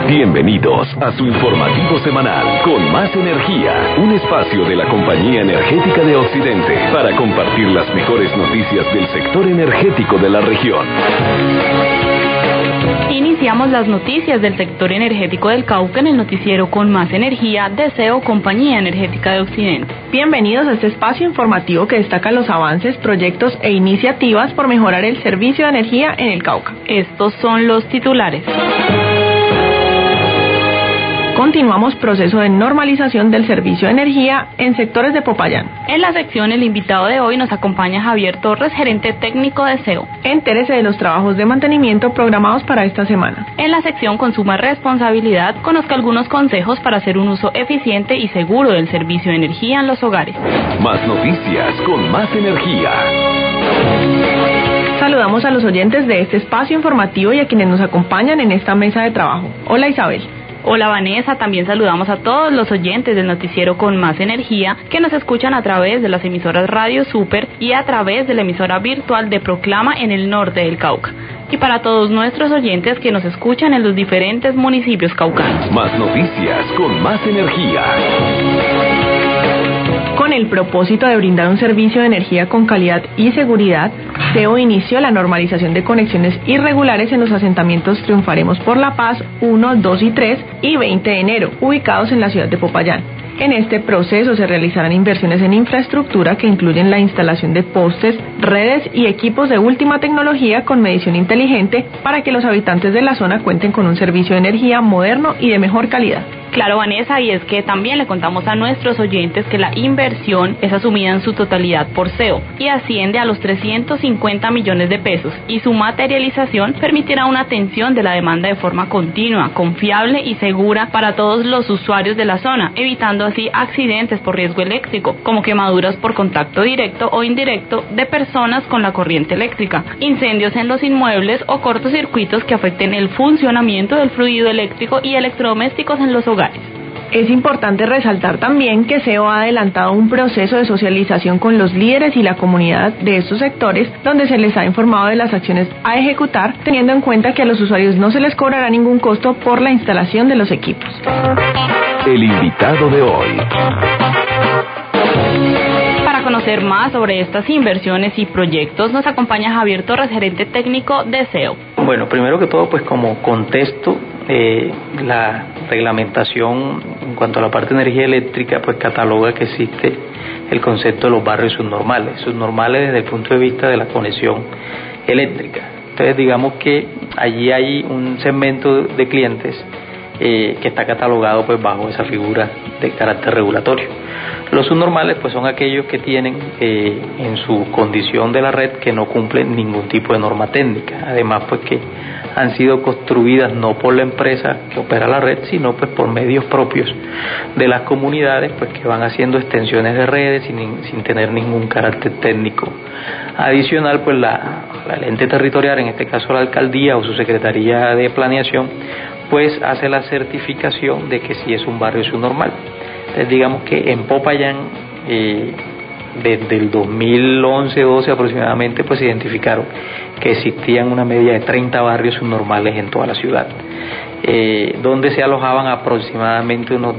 Bienvenidos a su informativo semanal con Más Energía, un espacio de la Compañía Energética de Occidente para compartir las mejores noticias del sector energético de la región. Iniciamos las noticias del sector energético del Cauca en el noticiero con Más Energía de CEO Compañía Energética de Occidente. Bienvenidos a este espacio informativo que destaca los avances, proyectos e iniciativas por mejorar el servicio de energía en el Cauca. Estos son los titulares. Continuamos proceso de normalización del servicio de energía en sectores de Popayán. En la sección, el invitado de hoy nos acompaña Javier Torres, gerente técnico de CEO. Entérese de los trabajos de mantenimiento programados para esta semana. En la sección Consuma Responsabilidad, conozca algunos consejos para hacer un uso eficiente y seguro del servicio de energía en los hogares. Más noticias con Más Energía. Saludamos a los oyentes de este espacio informativo y a quienes nos acompañan en esta mesa de trabajo. Hola, Isabel. Hola Vanessa, también saludamos a todos los oyentes del noticiero con Más Energía que nos escuchan a través de las emisoras Radio Super y a través de la emisora virtual de Proclama en el norte del Cauca. Y para todos nuestros oyentes que nos escuchan en los diferentes municipios caucanos. Más noticias con Más Energía. Con el propósito de brindar un servicio de energía con calidad y seguridad, CEO inició la normalización de conexiones irregulares en los asentamientos Triunfaremos por la Paz 1, 2 y 3 y 20 de enero, ubicados en la ciudad de Popayán. En este proceso se realizarán inversiones en infraestructura que incluyen la instalación de postes, redes y equipos de última tecnología con medición inteligente para que los habitantes de la zona cuenten con un servicio de energía moderno y de mejor calidad. Claro, Vanessa, y es que también le contamos a nuestros oyentes que la inversión es asumida en su totalidad por CEO y asciende a los 350 millones de pesos y su materialización permitirá una atención de la demanda de forma continua, confiable y segura para todos los usuarios de la zona, evitando así accidentes por riesgo eléctrico, como quemaduras por contacto directo o indirecto de personas con la corriente eléctrica, incendios en los inmuebles o cortocircuitos que afecten el funcionamiento del fluido eléctrico y electrodomésticos en los hogares. Es importante resaltar también que CEO ha adelantado un proceso de socialización con los líderes y la comunidad de estos sectores, donde se les ha informado de las acciones a ejecutar, teniendo en cuenta que a los usuarios no se les cobrará ningún costo por la instalación de los equipos. El invitado de hoy. Para conocer más sobre estas inversiones y proyectos, nos acompaña Javier Torres, gerente técnico de CEO. Bueno, primero que todo, pues como contexto, la reglamentación en cuanto a la parte de energía eléctrica, pues cataloga que existe el concepto de los barrios subnormales desde el punto de vista de la conexión eléctrica. Entonces, digamos que allí hay un segmento de clientes que está catalogado pues bajo esa figura de carácter regulatorio. Los subnormales pues son aquellos que tienen en su condición de la red que no cumplen ningún tipo de norma técnica, además pues que han sido construidas no por la empresa que opera la red, sino pues por medios propios de las comunidades, pues que van haciendo extensiones de redes sin tener ningún carácter técnico adicional. Pues el ente territorial, en este caso la alcaldía o su secretaría de planeación, pues hace la certificación de que sí es un barrio subnormal. Entonces digamos que en Popayán desde el 2011-12 aproximadamente pues se identificaron que existían una media de 30 barrios subnormales en toda la ciudad, donde se alojaban aproximadamente unos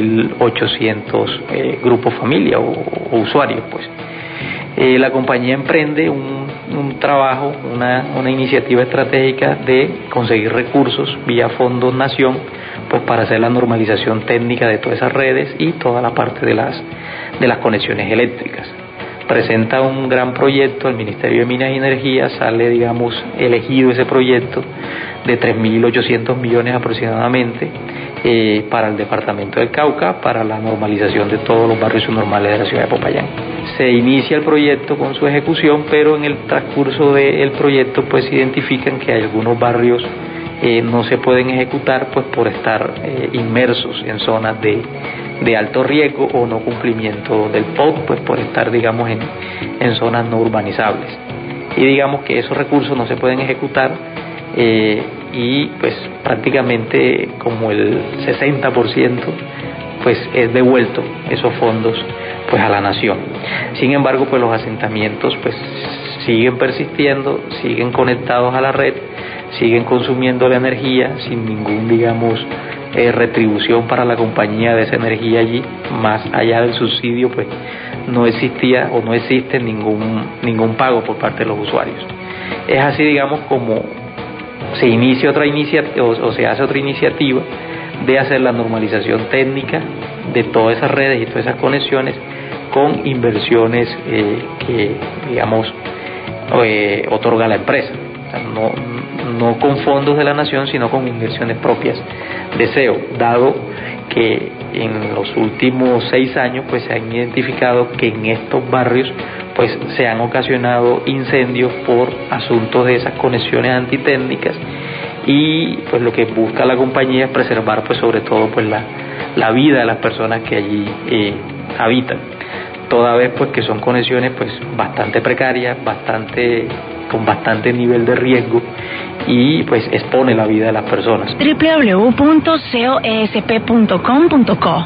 2.800 grupos familia o usuarios pues. La compañía emprende un trabajo, una iniciativa estratégica de conseguir recursos vía Fondos Nación, pues para hacer la normalización técnica de todas esas redes y toda la parte de las conexiones eléctricas. Presenta un gran proyecto al Ministerio de Minas y Energía, sale, digamos, elegido ese proyecto de 3.800 millones aproximadamente para el departamento del Cauca, para la normalización de todos los barrios subnormales de la ciudad de Popayán. Se inicia el proyecto con su ejecución, pero en el transcurso del proyecto pues se identifican que hay algunos barrios no se pueden ejecutar pues por estar inmersos en zonas de alto riesgo o no cumplimiento del POC, pues por estar, digamos, en zonas no urbanizables. Y digamos que esos recursos no se pueden ejecutar y pues prácticamente como el 60% pues es devuelto esos fondos pues a la nación. Sin embargo, pues los asentamientos pues siguen persistiendo, siguen conectados a la red, siguen consumiendo la energía sin ningún, digamos, retribución para la compañía de esa energía allí. Más allá del subsidio, pues no existía o no existe ningún pago por parte de los usuarios. Es así, digamos, como se inicia otra iniciativa o se hace otra iniciativa de hacer la normalización técnica de todas esas redes y todas esas conexiones con inversiones que, digamos, otorga la empresa. O sea, no con fondos de la nación, sino con inversiones propias de SEO, dado que en los últimos 6 años pues se han identificado que en estos barrios pues se han ocasionado incendios por asuntos de esas conexiones antitécnicas, y pues lo que busca la compañía es preservar pues sobre todo pues la vida de las personas que allí habitan, toda vez pues que son conexiones pues bastante precarias, con bastante nivel de riesgo, y pues expone la vida de las personas. www.coesp.com.co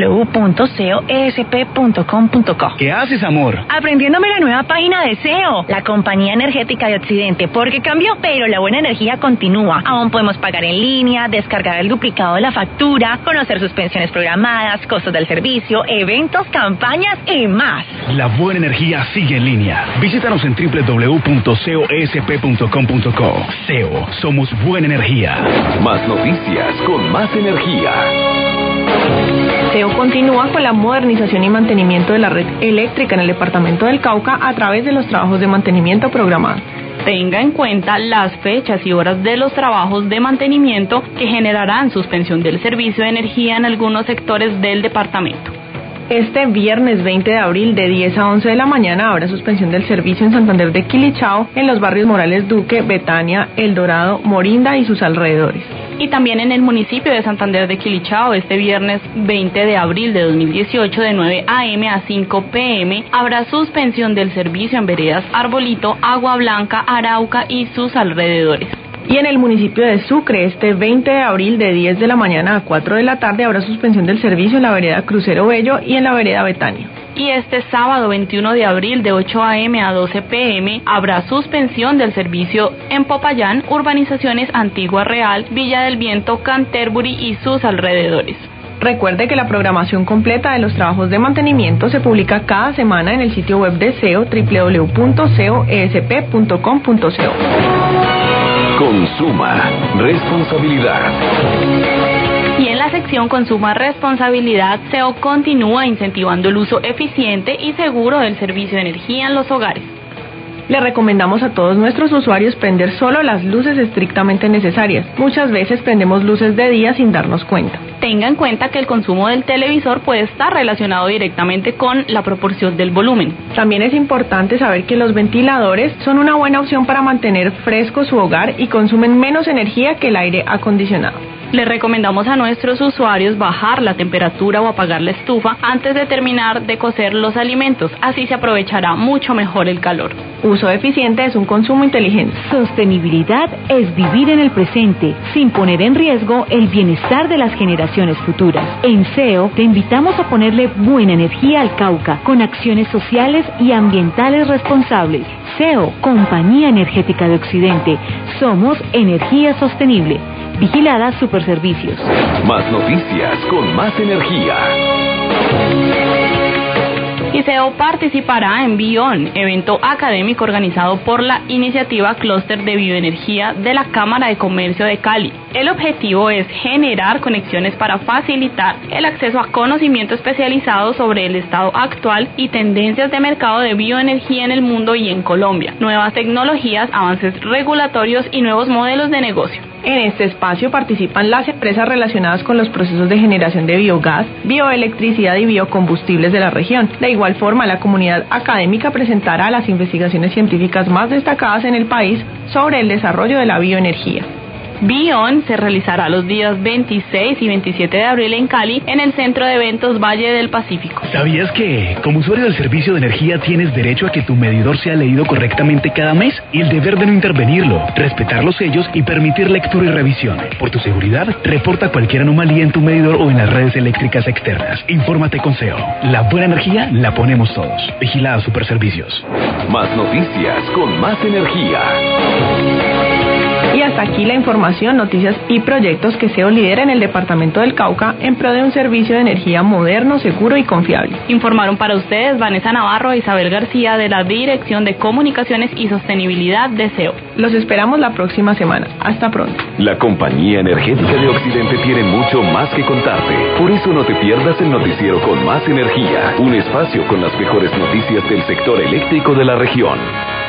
www.coesp.com.co. ¿Qué haces, amor? Aprendiéndome la nueva página de SEO, la compañía energética de Occidente, porque cambió, pero la buena energía continúa. Aún podemos pagar en línea, descargar el duplicado de la factura, conocer sus pensiones programadas, costos del servicio, eventos, campañas y más. La buena energía sigue en línea. Visítanos en www.coesp.com.co. SEO, somos buena energía. Más noticias con más energía. SEO continúa con la modernización y mantenimiento de la red eléctrica en el departamento del Cauca a través de los trabajos de mantenimiento programados. Tenga en cuenta las fechas y horas de los trabajos de mantenimiento que generarán suspensión del servicio de energía en algunos sectores del departamento. Este viernes 20 de abril de 10 a 11 de la mañana habrá suspensión del servicio en Santander de Quilichao, en los barrios Morales Duque, Betania, El Dorado, Morinda y sus alrededores. Y también en el municipio de Santander de Quilichao, este viernes 20 de abril de 2018, de 9 a.m. a 5 p.m., habrá suspensión del servicio en veredas Arbolito, Agua Blanca, Arauca y sus alrededores. Y en el municipio de Sucre, este 20 de abril de 10 de la mañana a 4 de la tarde habrá suspensión del servicio en la vereda Crucero Bello y en la vereda Betania. Y este sábado 21 de abril de 8 a.m. a 12 p.m. habrá suspensión del servicio en Popayán, urbanizaciones Antigua Real, Villa del Viento, Canterbury y sus alrededores. Recuerde que la programación completa de los trabajos de mantenimiento se publica cada semana en el sitio web de SEO www.coesp.com.co. Consuma responsabilidad. Y en la sección Consuma Responsabilidad, SEO continúa incentivando el uso eficiente y seguro del servicio de energía en los hogares. Le recomendamos a todos nuestros usuarios prender solo las luces estrictamente necesarias. Muchas veces prendemos luces de día sin darnos cuenta. Tenga en cuenta que el consumo del televisor puede estar relacionado directamente con la proporción del volumen. También es importante saber que los ventiladores son una buena opción para mantener fresco su hogar y consumen menos energía que el aire acondicionado. Le recomendamos a nuestros usuarios bajar la temperatura o apagar la estufa antes de terminar de cocer los alimentos, así se aprovechará mucho mejor el calor. Uso eficiente es un consumo inteligente. Sostenibilidad es vivir en el presente, sin poner en riesgo el bienestar de las generaciones futuras. En SEO te invitamos a ponerle buena energía al Cauca, con acciones sociales y ambientales responsables. SEO, Compañía Energética de Occidente. Somos energía sostenible. Vigilada Superservicios. Más noticias con más energía. Y SEO participará en Bion, evento académico organizado por la iniciativa Clúster de Bioenergía de la Cámara de Comercio de Cali. El objetivo es generar conexiones para facilitar el acceso a conocimiento especializado sobre el estado actual y tendencias de mercado de bioenergía en el mundo y en Colombia, nuevas tecnologías, avances regulatorios y nuevos modelos de negocio. En este espacio participan las empresas relacionadas con los procesos de generación de biogás, bioelectricidad y biocombustibles de la región. De igual forma, la comunidad académica presentará las investigaciones científicas más destacadas en el país sobre el desarrollo de la bioenergía. Bion se realizará los días 26 y 27 de abril en Cali, en el Centro de Eventos Valle del Pacífico. ¿Sabías que, como usuario del servicio de energía, tienes derecho a que tu medidor sea leído correctamente cada mes? Y el deber de no intervenirlo, respetar los sellos y permitir lectura y revisión. Por tu seguridad, reporta cualquier anomalía en tu medidor o en las redes eléctricas externas. Infórmate con SEO. La buena energía la ponemos todos. Vigilada Superservicios. Más noticias con más energía. Y hasta aquí la información, noticias y proyectos que SEO lidera en el departamento del Cauca en pro de un servicio de energía moderno, seguro y confiable. Informaron para ustedes Vanessa Navarro e Isabel García de la Dirección de Comunicaciones y Sostenibilidad de SEO. Los esperamos la próxima semana. Hasta pronto. La Compañía Energética de Occidente tiene mucho más que contarte. Por eso no te pierdas el noticiero con Más Energía, un espacio con las mejores noticias del sector eléctrico de la región.